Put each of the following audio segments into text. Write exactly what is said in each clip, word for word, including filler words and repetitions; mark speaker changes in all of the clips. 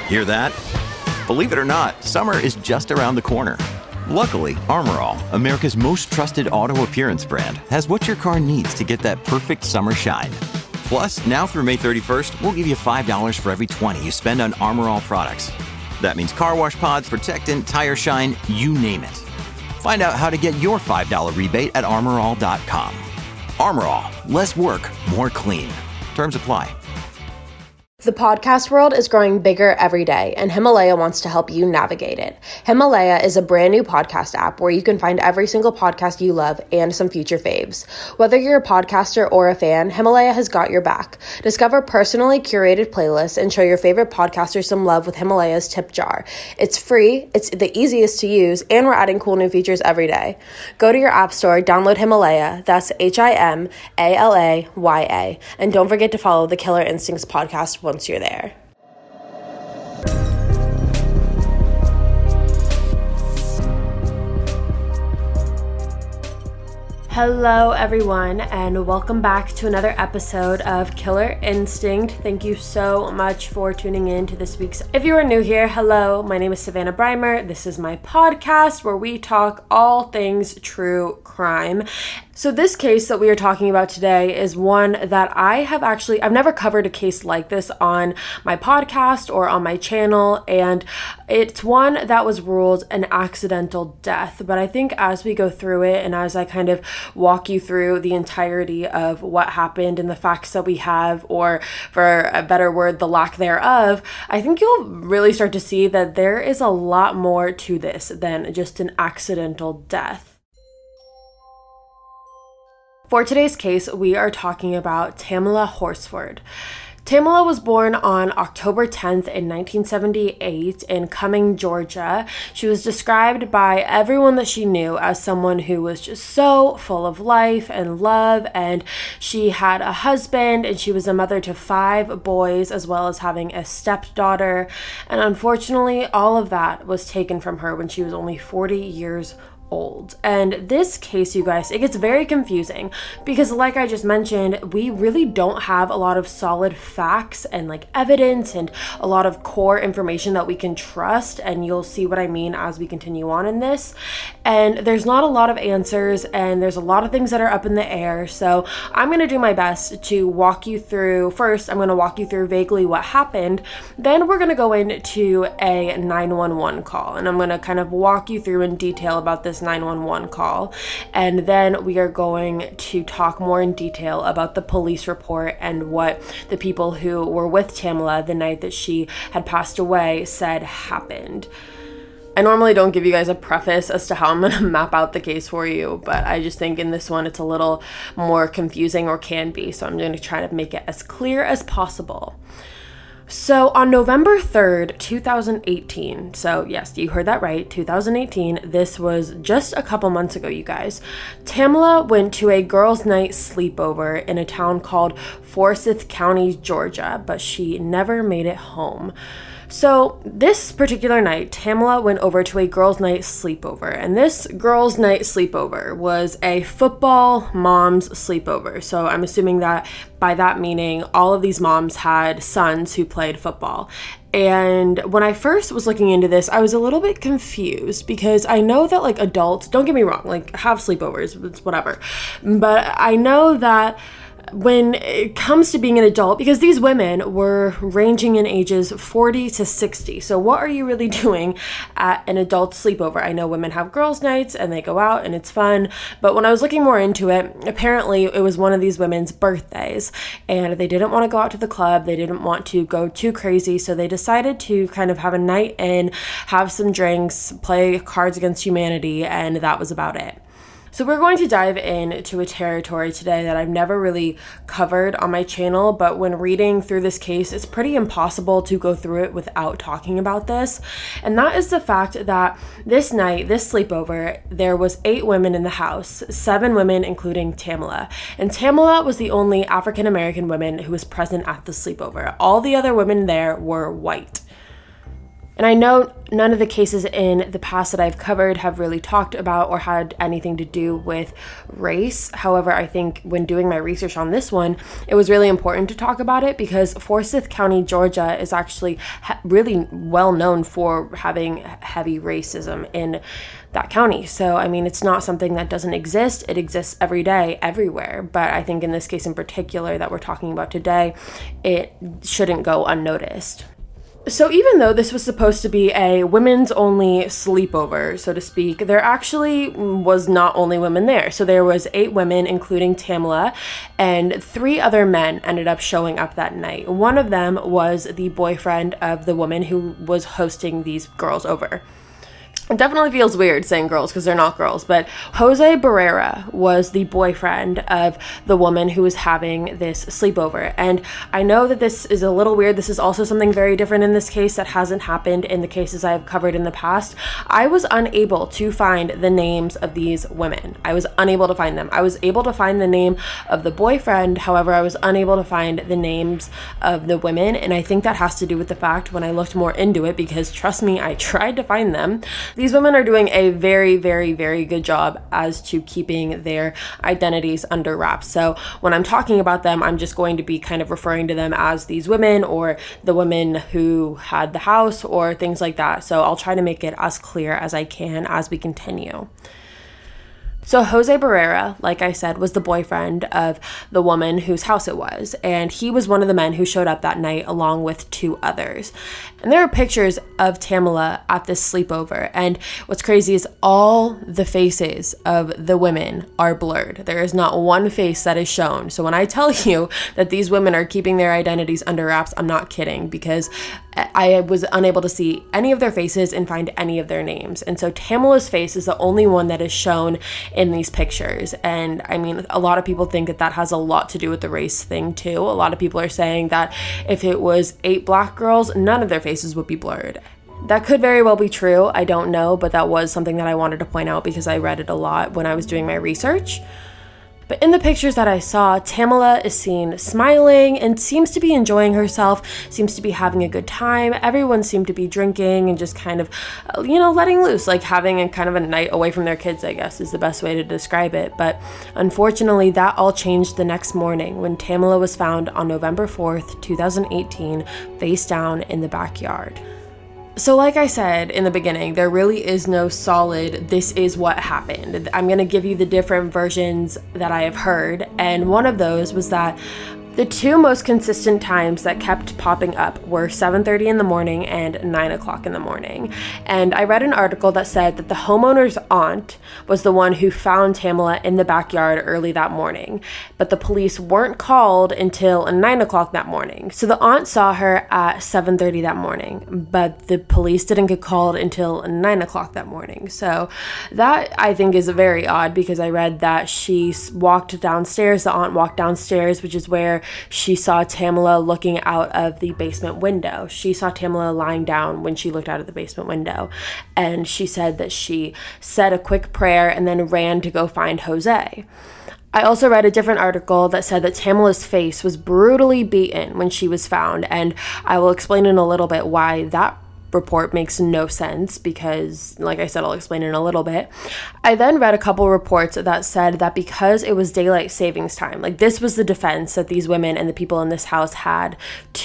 Speaker 1: Hear that? Believe it or not, summer is just around the corner. Luckily, Armor All, America's most trusted auto appearance brand, has what your car needs to get that perfect summer shine. Plus, now through May thirty-first, we'll give you five dollars for every twenty you spend on Armor All products. That means car wash pods, protectant, tire shine, you name it. Find out how to get your five dollars rebate at armor all dot com. Armor All, less work, more clean. Terms apply.
Speaker 2: The podcast world is growing bigger every day, and Himalaya wants to help you navigate it. Himalaya is a brand new podcast app where you can find every single podcast you love and some future faves. Whether you're a podcaster or a fan, Himalaya has got your back. Discover personally curated playlists and show your favorite podcasters some love with Himalaya's tip jar. It's free, it's the easiest to use, and we're adding cool new features every day. Go to your app store, download Himalaya, that's H I M A L A Y A, and don't forget to follow the Killer Instincts podcast once you're there. Hello everyone, and welcome back to another episode of Killer Instinct. Thank you so much for tuning in to this week's. If you are new here, hello, my name is Savannah Breimer. This is my podcast where we talk all things true crime. So this case that we are talking about today is one that I have actually, I've never covered a case like this on my podcast or on my channel, and it's one that was ruled an accidental death. But I think as we go through it and as I kind of walk you through the entirety of what happened and the facts that we have, or for a better word, the lack thereof, I think you'll really start to see that there is a lot more to this than just an accidental death. For today's case, we are talking about Tamala Horsford. Tamala was born on October tenth in nineteen seventy-eight in Cumming, Georgia. She was described by everyone that she knew as someone who was just so full of life and love, and she had a husband and she was a mother to five boys as well as having a stepdaughter, and unfortunately all of that was taken from her when she was only forty years old. And this case, you guys, it gets very confusing because like I just mentioned, we really don't have a lot of solid facts and like evidence and a lot of core information that we can trust, and you'll see what I mean as we continue on in this. And there's not a lot of answers, and there's a lot of things that are up in the air. So I'm going to do my best to walk you through. First, I'm going to walk you through vaguely what happened. Then we're going to go into a nine one one call, and I'm going to kind of walk you through in detail about this nine one one call, and then we are going to talk more in detail about the police report and what the people who were with Tamala the night that she had passed away said happened. I normally don't give you guys a preface as to how I'm going to map out the case for you, but I just think in this one it's a little more confusing, or can be, so I'm going to try to make it as clear as possible. So on November third, two thousand eighteen, so yes, you heard that right, two thousand eighteen, this was just a couple months ago, you guys, Tamala went to a girls' night sleepover in a town called Forsyth County, Georgia, but she never made it home. So this particular night, Tamala went over to a girls' night sleepover, and this girls' night sleepover was a football mom's sleepover. So I'm assuming that by that meaning all of these moms had sons who played football. And when I first was looking into this, I was a little bit confused because I know that like adults, don't get me wrong, like have sleepovers, it's whatever. But I know that when it comes to being an adult, because these women were ranging in ages forty to sixty. So what are you really doing at an adult sleepover? I know women have girls' nights and they go out and it's fun, but when I was looking more into it, apparently it was one of these women's birthdays and they didn't want to go out to the club. They didn't want to go too crazy. So they decided to kind of have a night in, have some drinks, play Cards Against Humanity, and that was about it. So we're going to dive into a territory today that I've never really covered on my channel, but when reading through this case, it's pretty impossible to go through it without talking about this. And that is the fact that this night, this sleepover, there was eight women in the house, seven women including Tamala. And Tamala was the only African-American woman who was present at the sleepover. All the other women there were white. And I know none of the cases in the past that I've covered have really talked about or had anything to do with race. However, I think when doing my research on this one, it was really important to talk about it because Forsyth County, Georgia is actually ha- really well known for having heavy racism in that county. So, I mean, it's not something that doesn't exist. It exists every day, everywhere. But I think in this case in particular that we're talking about today, it shouldn't go unnoticed. So even though this was supposed to be a women's only sleepover, so to speak, there actually was not only women there. So there was eight women, including Tamla, and three other men ended up showing up that night. One of them was the boyfriend of the woman who was hosting these girls over. It definitely feels weird saying girls because they're not girls, but Jose Barrera was the boyfriend of the woman who was having this sleepover. And I know that this is a little weird. This is also something very different in this case that hasn't happened in the cases I've covered in the past. I was unable to find the names of these women. I was unable to find them. I was able to find the name of the boyfriend. However, I was unable to find the names of the women. And I think that has to do with the fact when I looked more into it, because trust me, I tried to find them. These women are doing a very, very, very good job as to keeping their identities under wraps. So when I'm talking about them, I'm just going to be kind of referring to them as these women or the women who had the house or things like that. So I'll try to make it as clear as I can as we continue. So Jose Barrera, like I said, was the boyfriend of the woman whose house it was, and he was one of the men who showed up that night along with two others. And there are pictures of Tamla at this sleepover, and what's crazy is all the faces of the women are blurred. There is not one face that is shown. So when I tell you that these women are keeping their identities under wraps, I'm not kidding, because I was unable to see any of their faces and find any of their names. And so Tamla's face is the only one that is shown in these pictures. And I mean, a lot of people think that that has a lot to do with the race thing too. A lot of people are saying that if it was eight black girls, none of their faces would be blurred. That could very well be true. I don't know, but that was something that I wanted to point out because I read it a lot when I was doing my research. But in the pictures that I saw, Tamla is seen smiling and seems to be enjoying herself, seems to be having a good time. Everyone seemed to be drinking and just kind of, you know, letting loose, like having a kind of a night away from their kids, I guess is the best way to describe it. But unfortunately, that all changed the next morning when Tamla was found on November fourth, twenty eighteen, face down in the backyard. So like I said in the beginning, there really is no solid, this is what happened. I'm going to give you the different versions that I have heard, and one of those was that the two most consistent times that kept popping up were seven thirty in the morning and nine o'clock in the morning. And I read an article that said that the homeowner's aunt was the one who found Tamla in the backyard early that morning, but the police weren't called until nine o'clock that morning. So the aunt saw her at seven thirty that morning, but the police didn't get called until nine o'clock that morning. So that I think is very odd, because I read that she walked downstairs, the aunt walked downstairs, which is where she saw Tamla looking out of the basement window. She saw Tamla lying down when she looked out of the basement window. And she said that she said a quick prayer and then ran to go find Jose. I also read a different article that said that Tamla's face was brutally beaten when she was found. And I will explain in a little bit why that report makes no sense, because like I said, I'll explain in a little bit. I then read a couple reports that said that because it was daylight savings time, like this was the defense that these women and the people in this house had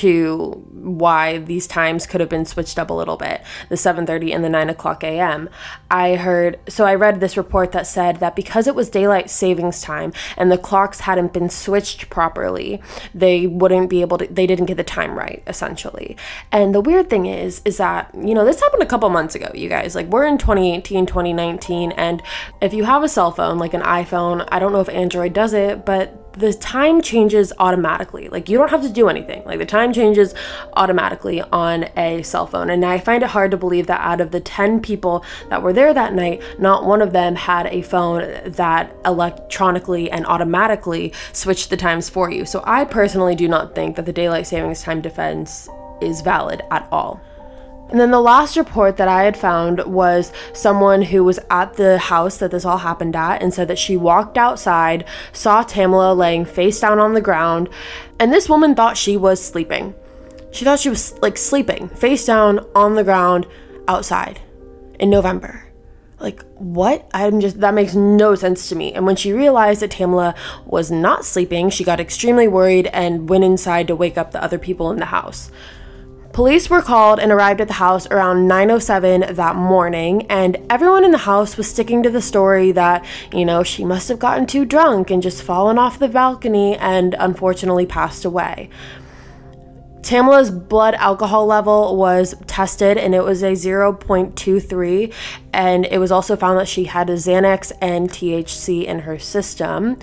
Speaker 2: to why these times could have been switched up a little bit, the seven thirty and the nine o'clock a.m. I heard, so I read this report that said that because it was daylight savings time and the clocks hadn't been switched properly, they wouldn't be able to, they didn't get the time right, essentially. And the weird thing is, is that you know, this happened a couple months ago, you guys. Like, we're in twenty eighteen, twenty nineteen, and if you have a cell phone, like an iPhone, I don't know if Android does it, but the time changes automatically. Like, you don't have to do anything. Like, the time changes automatically on a cell phone. And I find it hard to believe that out of the ten people that were there that night, not one of them had a phone that electronically and automatically switched the times for you. So I personally do not think that the daylight savings time defense is valid at all. And then the last report that I had found was someone who was at the house that this all happened at and said that she walked outside, saw Tamla laying face down on the ground, and this woman thought she was sleeping. She thought she was like sleeping, face down on the ground outside in November. Like, what? I'm just, that makes no sense to me. And when she realized that Tamala was not sleeping, she got extremely worried and went inside to wake up the other people in the house. Police were called and arrived at the house around nine oh seven that morning, and everyone in the house was sticking to the story that, you know, she must have gotten too drunk and just fallen off the balcony and unfortunately passed away. Tamala's blood alcohol level was tested and it was a zero point two three, and it was also found that she had a Xanax and T H C in her system.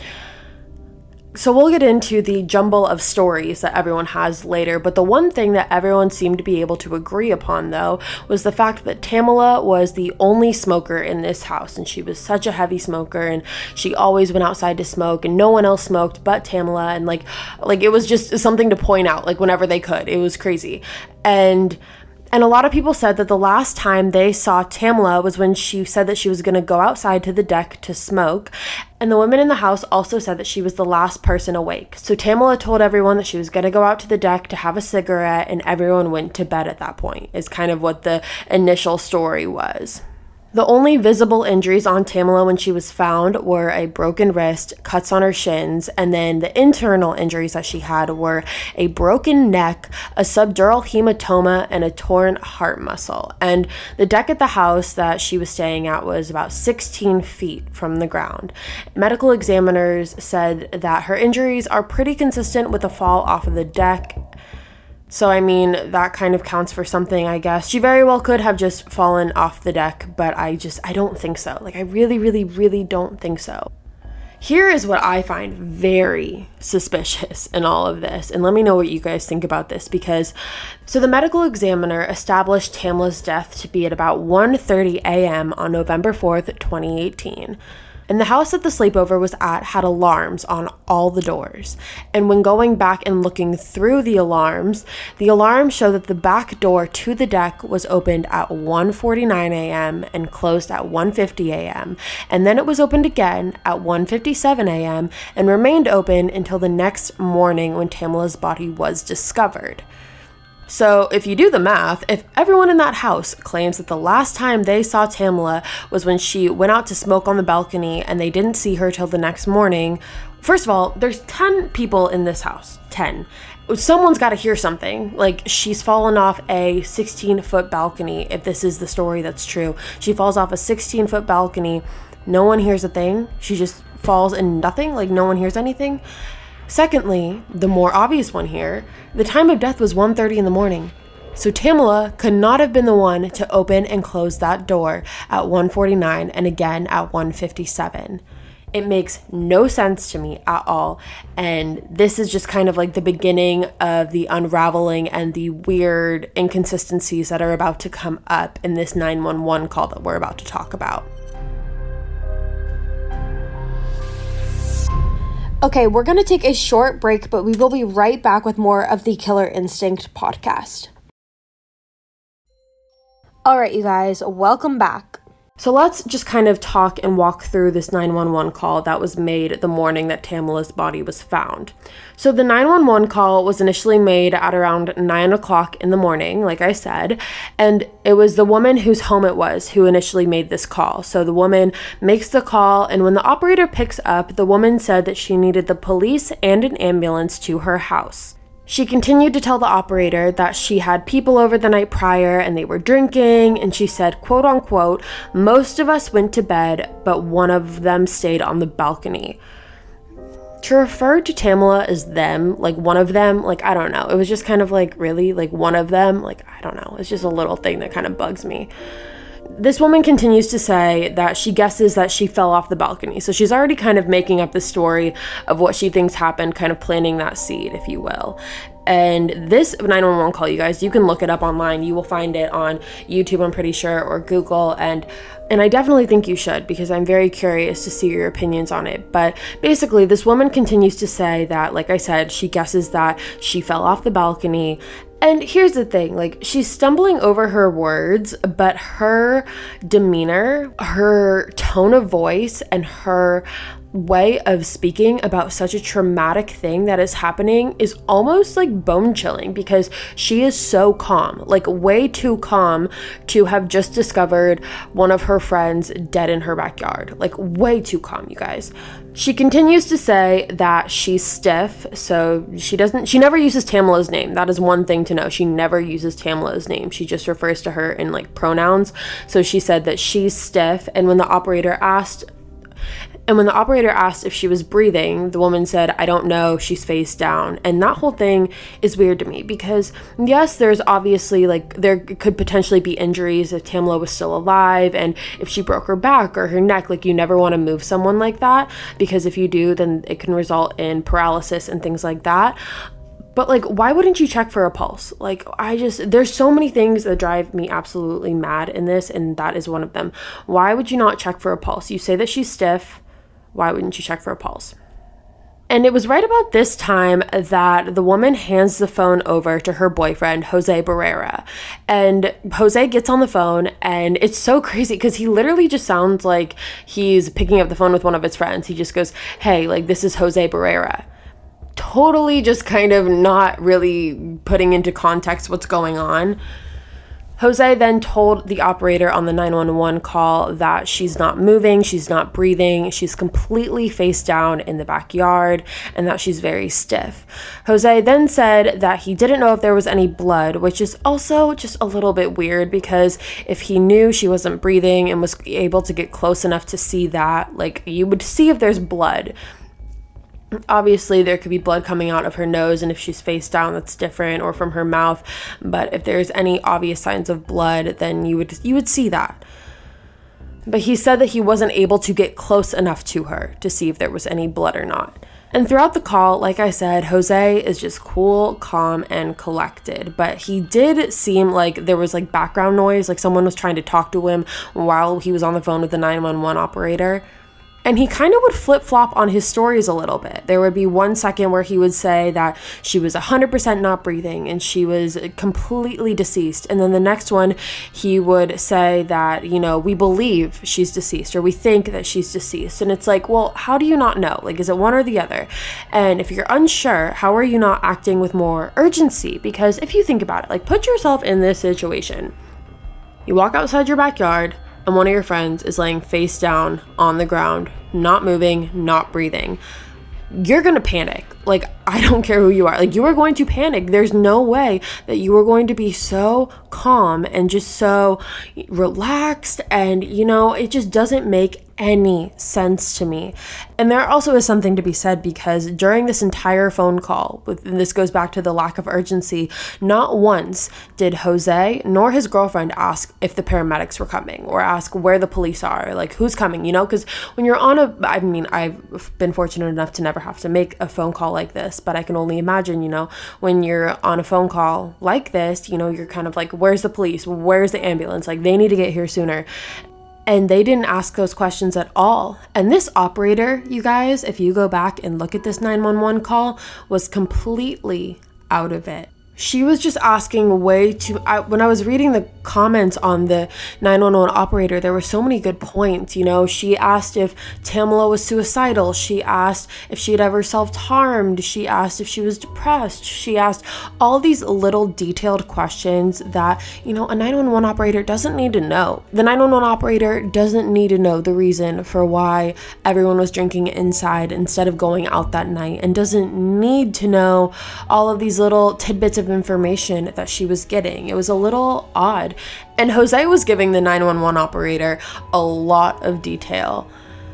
Speaker 2: So we'll get into the jumble of stories that everyone has later, but the one thing that everyone seemed to be able to agree upon, though, was the fact that Tamala was the only smoker in this house, and she was such a heavy smoker, and she always went outside to smoke, and no one else smoked but Tamala, and like, like it was just something to point out, like whenever they could. It was crazy. And And a lot of people said that the last time they saw Tamala was when she said that she was going to go outside to the deck to smoke. And the women in the house also said that she was the last person awake. So Tamala told everyone that she was going to go out to the deck to have a cigarette, and everyone went to bed at that point, is kind of what the initial story was. The only visible injuries on Tamala when she was found were a broken wrist, cuts on her shins, and then the internal injuries that she had were a broken neck, a subdural hematoma, and a torn heart muscle. And the deck at the house that she was staying at was about sixteen feet from the ground. Medical examiners said that her injuries are pretty consistent with a fall off of the deck. So, I mean, that kind of counts for something, I guess. She very well could have just fallen off the deck, but I just, I don't think so. Like, I really, really, really don't think so. Here is what I find very suspicious in all of this, and let me know what you guys think about this, because, so the medical examiner established Tamala's death to be at about one thirty a.m. on November fourth, twenty eighteen. And the house that the sleepover was at had alarms on all the doors. And when going back and looking through the alarms, the alarms show that the back door to the deck was opened at one forty-nine a.m. and closed at one fifty a.m. And then it was opened again at one fifty-seven a.m. and remained open until the next morning when Tamala's body was discovered. So if you do the math, if everyone in that house claims that the last time they saw Tamala was when she went out to smoke on the balcony and they didn't see her till the next morning, first of all, there's ten people in this house, ten. Someone's got to hear something. Like, she's fallen off a sixteen foot balcony, if this is the story that's true. She falls off a sixteen foot balcony, no one hears a thing, she just falls and nothing, like no one hears anything. Secondly, the more obvious one here, the time of death was one thirty in the morning. So Tamala could not have been the one to open and close that door at one forty-nine and again at one fifty-seven. It makes no sense to me at all, and this is just kind of like the beginning of the unraveling and the weird inconsistencies that are about to come up in this nine one one call that we're about to talk about. Okay, we're going to take a short break, but we will be right back with more of the Killer Instinct podcast. All right, you guys, welcome back. So let's just kind of talk and walk through this nine one one call that was made the morning that Tamala's body was found. So the nine one one call was initially made at around nine o'clock in the morning, like I said, and it was the woman whose home it was who initially made this call. So the woman makes the call, and when the operator picks up, the woman said that she needed the police and an ambulance to her house. She continued to tell the operator that she had people over the night prior and they were drinking, and she said, quote unquote, most of us went to bed, but one of them stayed on the balcony. To refer to Tamala as them, like one of them, like, I don't know. It was just kind of like, really? Like one of them? Like, I don't know. It's just a little thing that kind of bugs me. This woman continues to say that she guesses that she fell off the balcony. So she's already kind of making up the story of what she thinks happened, kind of planting that seed, if you will. And this nine one one call, you guys, you can look it up online. You will find it on YouTube, I'm pretty sure, or Google. And and I definitely think you should, because I'm very curious to see your opinions on it. But basically, this woman continues to say that, like I said, she guesses that she fell off the balcony. And here's the thing, like, she's stumbling over her words, but her demeanor, her tone of voice, and her, way of speaking about such a traumatic thing that is happening is almost like bone chilling, because she is so calm, like way too calm to have just discovered one of her friends dead in her backyard. Like way too calm, you guys. She continues to say that she's stiff, so she doesn't, she never uses Tamela's name. That is one thing to know. She never uses Tamela's name. She just refers to her in like pronouns. So she said that she's stiff, and when the operator asked And when the operator asked if she was breathing, the woman said, "I don't know, she's face down." And that whole thing is weird to me, because yes, there's obviously like, there could potentially be injuries if Tamela was still alive, and if she broke her back or her neck, like you never want to move someone like that, because if you do, then it can result in paralysis and things like that. But like, why wouldn't you check for a pulse? Like, I just, there's so many things that drive me absolutely mad in this, and that is one of them. Why would you not check for a pulse? You say that she's stiff. Why wouldn't you check for a pulse? And it was right about this time that the woman hands the phone over to her boyfriend, Jose Barrera. And Jose gets on the phone, and it's so crazy because he literally just sounds like he's picking up the phone with one of his friends. He just goes, "Hey, like, this is Jose Barrera." Totally just kind of not really putting into context what's going on. Jose then told the operator on the nine one one call that she's not moving, she's not breathing, she's completely face down in the backyard, and that she's very stiff. Jose then said that he didn't know if there was any blood, which is also just a little bit weird, because if he knew she wasn't breathing and was able to get close enough to see that, like, you would see if there's blood. Obviously, there could be blood coming out of her nose, and if she's face down, that's different, or from her mouth. But if there's any obvious signs of blood, then you would you would see that. But he said that he wasn't able to get close enough to her to see if there was any blood or not. And throughout the call, like I said, Jose is just cool, calm, and collected. But he did seem like there was like background noise, like someone was trying to talk to him while he was on the phone with the nine one one operator. And he kind of would flip-flop on his stories a little bit. There would be one second where he would say that she was one hundred percent not breathing and she was completely deceased. And then the next one, he would say that, you know, we believe she's deceased, or we think that she's deceased. And it's like, well, how do you not know? Like, is it one or the other? And if you're unsure, how are you not acting with more urgency? Because if you think about it, like, put yourself in this situation. You walk outside your backyard, and one of your friends is laying face down on the ground, not moving, not breathing. You're gonna panic. Like, I don't care who you are. Like, you are going to panic. There's no way that you are going to be so calm and just so relaxed. And, you know, it just doesn't make any sense to me. And there also is something to be said, because during this entire phone call, and this goes back to the lack of urgency, not once did Jose nor his girlfriend ask if the paramedics were coming, or ask where the police are, like who's coming, you know, because when you're on a, I mean, I've been fortunate enough to never have to make a phone call like this, but I can only imagine, you know, when you're on a phone call like this, you know, you're kind of like, where's the police? Where's the ambulance? Like, they need to get here sooner. And they didn't ask those questions at all. And this operator, you guys, if you go back and look at this nine one one call, was completely out of it. She was just asking way too, I, when I was reading the comments on the nine one one operator, there were so many good points. You know, she asked if Tamela was suicidal. She asked if she had ever self-harmed. She asked if she was depressed. She asked all these little detailed questions that, you know, a nine one one operator doesn't need to know. The nine one one operator doesn't need to know the reason for why everyone was drinking inside instead of going out that night, and doesn't need to know all of these little tidbits of information that she was getting. It was a little odd. And Jose was giving the nine one one operator a lot of detail.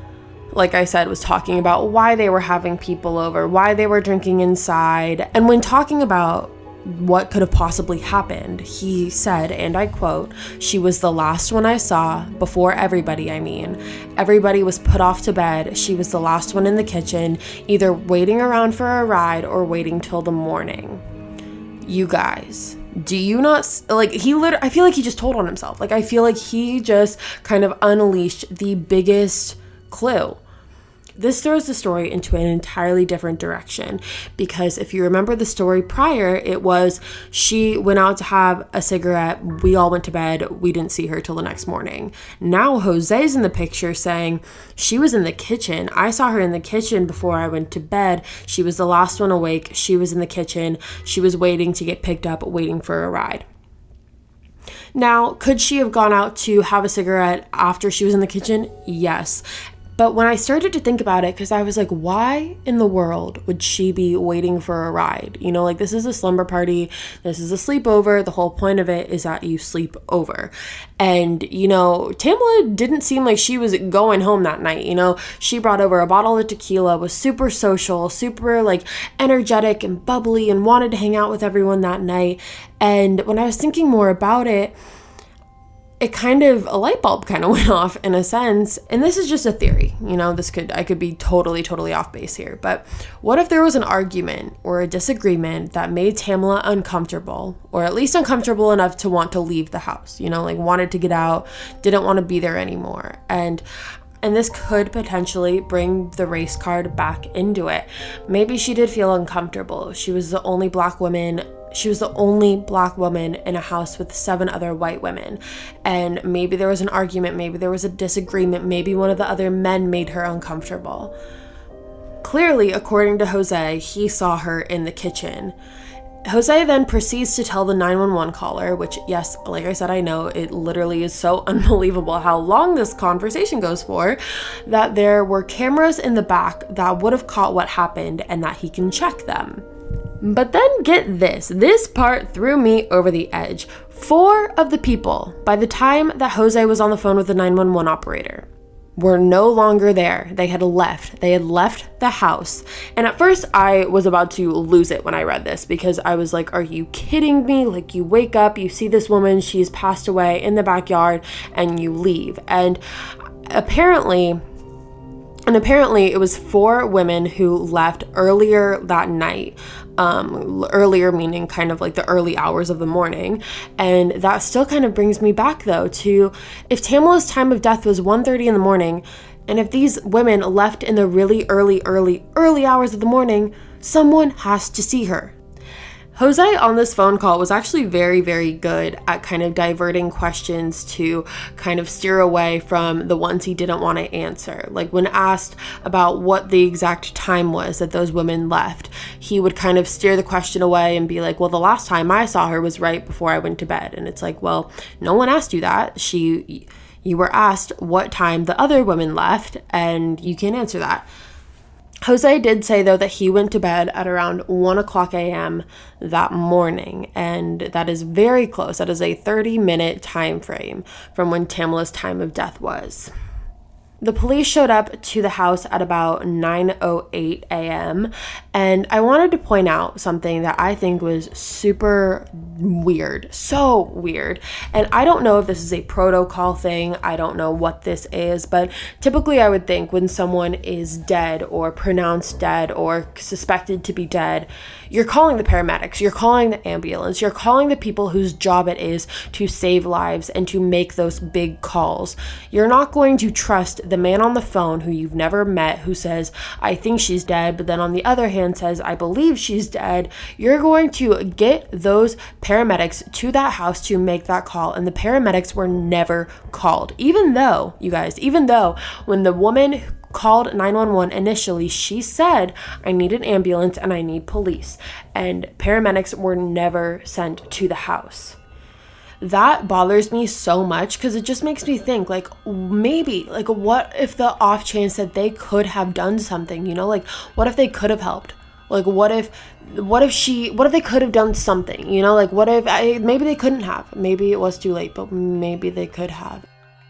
Speaker 2: Like I said, was talking about why they were having people over, why they were drinking inside. And when talking about what could have possibly happened, he said, and I quote, "She was the last one I saw, before everybody, I mean. Everybody was put off to bed. She was the last one in the kitchen, either waiting around for a ride or waiting till the morning." You guys, do you not, like, he literally, I feel like he just told on himself. Like, I feel like he just kind of unleashed the biggest clue. this throws the story into an entirely different direction, because if you remember the story prior, it was she went out to have a cigarette, we all went to bed, we didn't see her till the next morning. Now Jose's in the picture saying she was in the kitchen. I saw her in the kitchen before I went to bed. She was the last one awake. She was in the kitchen. She was waiting to get picked up, waiting for a ride. Now, could she have gone out to have a cigarette after she was in the kitchen? Yes. But when I started to think about it, because I was like, why in the world would she be waiting for a ride? You know, like, this is a slumber party. This is a sleepover. The whole point of it is that you sleep over. And, you know, Tamla didn't seem like she was going home that night. You know, she brought over a bottle of tequila, was super social, super, like, energetic and bubbly, and wanted to hang out with everyone that night. And when I was thinking more about it, it kind of, a light bulb kind of went off in a sense. And this is just a theory, you know, this could, I could be totally, totally off base here. But what if there was an argument or a disagreement that made Tamla uncomfortable, or at least uncomfortable enough to want to leave the house, you know, like wanted to get out, didn't want to be there anymore. And And this could potentially bring the race card back into it. Maybe she did feel uncomfortable. She was the only black woman. She was the only black woman in a house with seven other white women. And maybe there was an argument. Maybe there was a disagreement. Maybe one of the other men made her uncomfortable. Clearly, according to Jose, he saw her in the kitchen. Jose then proceeds to tell the nine one one caller, which, yes, like I said, I know it literally is so unbelievable how long this conversation goes for, that there were cameras in the back that would have caught what happened and that he can check them. But then get this, this part threw me over the edge. Four of the people, by the time that Jose was on the phone with the nine one one operator, were no longer there. They had left. They had left the house. And at first I was about to lose it when I read this, because I was like, are you kidding me? Like, you wake up, you see this woman, she's passed away in the backyard, and you leave. And apparently, and apparently it was four women who left earlier that night. Um, earlier meaning kind of like the early hours of the morning. And that still kind of brings me back though to, if Tamla's time of death was one thirty in the morning, and if these women left in the really early, early, early hours of the morning, someone has to see her. Jose on this phone call was actually very, very good at kind of diverting questions to kind of steer away from the ones he didn't want to answer. Like when asked about what the exact time was that those women left, he would kind of steer the question away and be like, well, the last time I saw her was right before I went to bed. And it's like, well, no one asked you that. She, you were asked what time the other women left, and you can't answer that. Jose did say, though, that he went to bed at around one o'clock a.m. that morning, and that is very close. That is a thirty-minute time frame from when Tamla's time of death was. The police showed up to the house at about nine oh eight a.m. and I wanted to point out something that I think was super weird, so weird. And I don't know if this is a protocol thing, I don't know what this is, but typically I would think when someone is dead or pronounced dead or suspected to be dead, you're calling the paramedics, you're calling the ambulance, you're calling the people whose job it is to save lives and to make those big calls. You're not going to trust the man on the phone who you've never met who says, I think she's dead, but then on the other hand says, I believe she's dead. You're going to get those paramedics to that house to make that call, and the paramedics were never called. Even though, you guys, even though when the woman called nine one one initially, she said, I need an ambulance and I need police, and paramedics were never sent to the house. That bothers me so much because it just makes me think, like, maybe, like, what if the off chance that they could have done something, you know, like, what if they could have helped? Like, what if, what if she, what if they could have done something, you know, like, what if, I, maybe they couldn't have, maybe it was too late, but maybe they could have.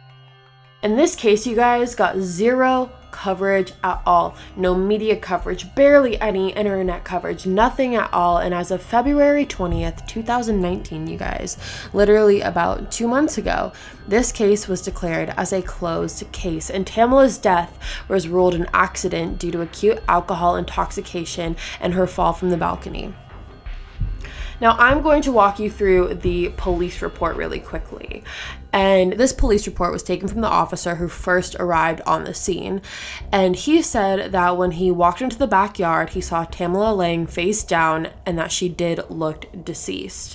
Speaker 2: In this case, you guys got zero coverage at all. No media coverage, barely any internet coverage, nothing at all. And as of February twentieth, twenty nineteen, you guys, literally about two months ago, this case was declared as a closed case, and Tamla's death was ruled an accident due to acute alcohol intoxication and her fall from the balcony. Now, I'm going to walk you through the police report really quickly. And this police report was taken from the officer who first arrived on the scene. And he said that when he walked into the backyard, he saw Tamala laying face down and that she did look deceased.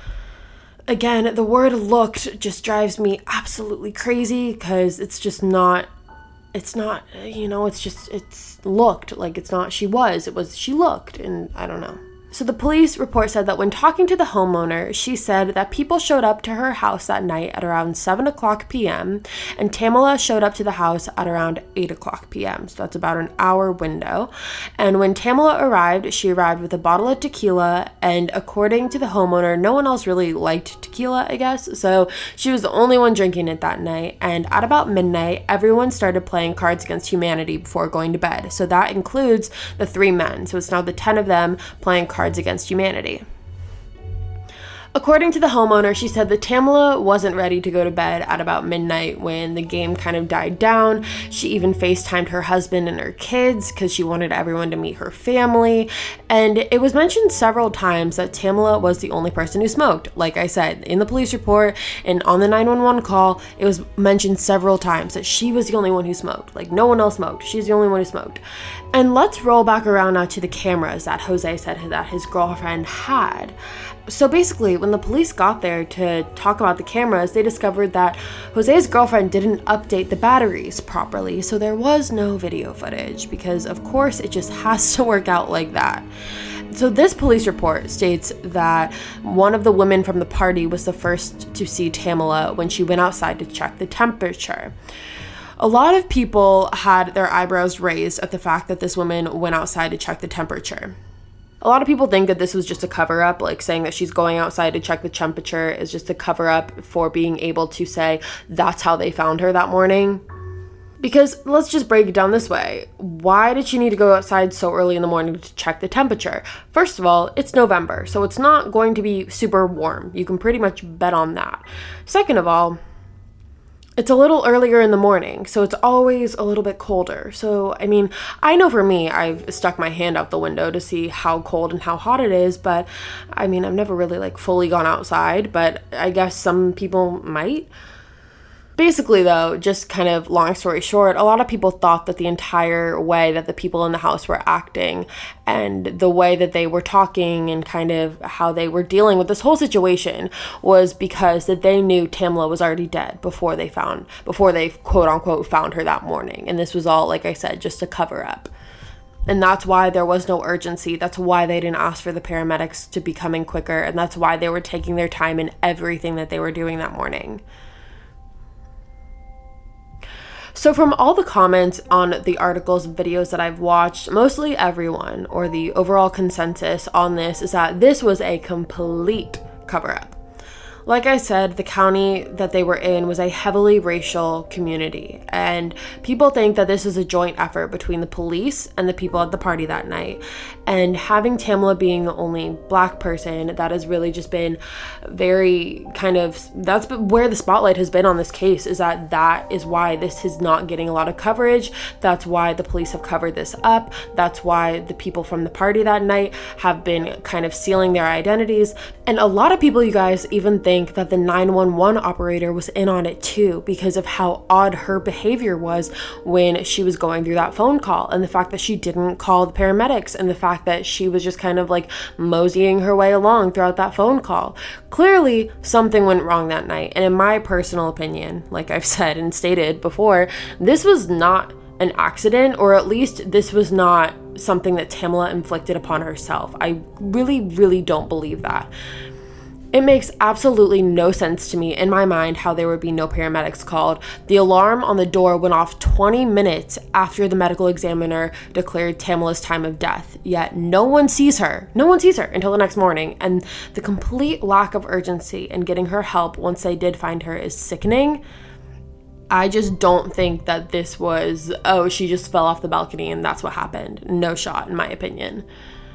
Speaker 2: Again, the word looked just drives me absolutely crazy because it's just not, it's not, you know, it's just, it's looked like it's not she was, it was she looked, and I don't know. So the police report said that when talking to the homeowner, she said that people showed up to her house that night at around seven o'clock p.m. and Tamala showed up to the house at around eight o'clock p.m. So that's about an hour window. And when Tamala arrived, she arrived with a bottle of tequila, and according to the homeowner, no one else really liked tequila, I guess. So she was the only one drinking it that night. And at about midnight, everyone started playing Cards Against Humanity before going to bed. So that includes the three men. So it's now the ten of them playing Cards Against Humanity. According to the homeowner, she said that Tamala wasn't ready to go to bed at about midnight when the game kind of died down. She even FaceTimed her husband and her kids because she wanted everyone to meet her family. And it was mentioned several times that Tamala was the only person who smoked. Like I said, in the police report and on the nine one one call, it was mentioned several times that she was the only one who smoked. Like, no one else smoked. She's the only one who smoked. And let's roll back around now to the cameras that Jose said that his girlfriend had. So basically, when the police got there to talk about the cameras, they discovered that Jose's girlfriend didn't update the batteries properly, so there was no video footage because, of course, it just has to work out like that. So this police report states that one of the women from the party was the first to see Tamala when she went outside to check the temperature. A lot of people had their eyebrows raised at the fact that this woman went outside to check the temperature. A lot of people think that this was just a cover-up, like saying that she's going outside to check the temperature is just a cover-up for being able to say that's how they found her that morning. Because let's just break it down this way. Why did she need to go outside so early in the morning to check the temperature? First of all, it's November, so it's not going to be super warm. You can pretty much bet on that. Second of all, it's a little earlier in the morning, so it's always a little bit colder. So, I mean, I know for me, I've stuck my hand out the window to see how cold and how hot it is, but I mean, I've never really like fully gone outside, but I guess some people might. Basically, though, just kind of long story short, a lot of people thought that the entire way that the people in the house were acting and the way that they were talking and kind of how they were dealing with this whole situation was because that they knew Tamala was already dead before they found, before they quote unquote found her that morning. And this was all, like I said, just a cover up. And that's why there was no urgency. That's why they didn't ask for the paramedics to be coming quicker. And that's why they were taking their time in everything that they were doing that morning. So from all the comments on the articles and videos that I've watched, mostly everyone, or the overall consensus on this, is that this was a complete cover-up. Like I said, the county that they were in was a heavily racial community, and people think that this is a joint effort between the police and the people at the party that night. And having Tamala being the only black person, that has really just been very kind of, that's where the spotlight has been on this case, is that that is why this is not getting a lot of coverage. That's why the police have covered this up. That's why the people from the party that night have been kind of sealing their identities. And a lot of people, you guys, even think think that the nine one one operator was in on it too because of how odd her behavior was when she was going through that phone call, and the fact that she didn't call the paramedics, and the fact that she was just kind of like moseying her way along throughout that phone call. Clearly something went wrong that night, and in my personal opinion, like I've said and stated before, this was not an accident, or at least this was not something that Tamala inflicted upon herself. I really, really don't believe that. It makes absolutely no sense to me in my mind how there would be no paramedics called. The alarm on the door went off twenty minutes after the medical examiner declared Tamala's time of death, yet no one sees her. No one sees her until the next morning, and the complete lack of urgency in getting her help once they did find her is sickening. I just don't think that this was, oh, she just fell off the balcony and that's what happened. No shot, in my opinion.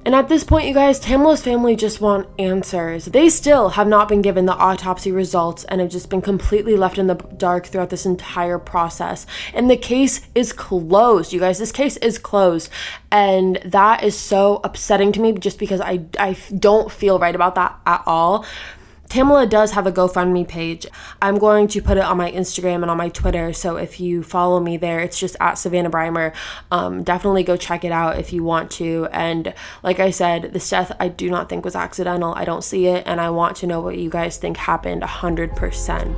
Speaker 2: And at this point, you guys, Tamela's family just want answers. They still have not been given the autopsy results and have just been completely left in the dark throughout this entire process. And the case is closed, you guys. This case is closed. And that is so upsetting to me just because I, I don't feel right about that at all. Tamela does have a GoFundMe page. I'm going to put it on my Instagram and on my Twitter, so if you follow me there, it's just at Savannah Breimer. Um, definitely go check it out if you want to. And like I said, this death I do not think was accidental. I don't see it, and I want to know what you guys think happened one hundred percent.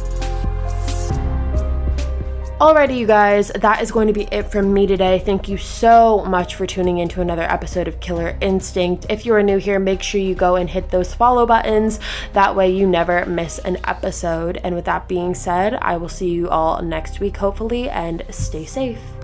Speaker 2: Alrighty, you guys, that is going to be it from me today. Thank you so much for tuning into another episode of Killer Instinct. If you are new here, make sure you go and hit those follow buttons. That way you never miss an episode. And with that being said, I will see you all next week, hopefully, and stay safe.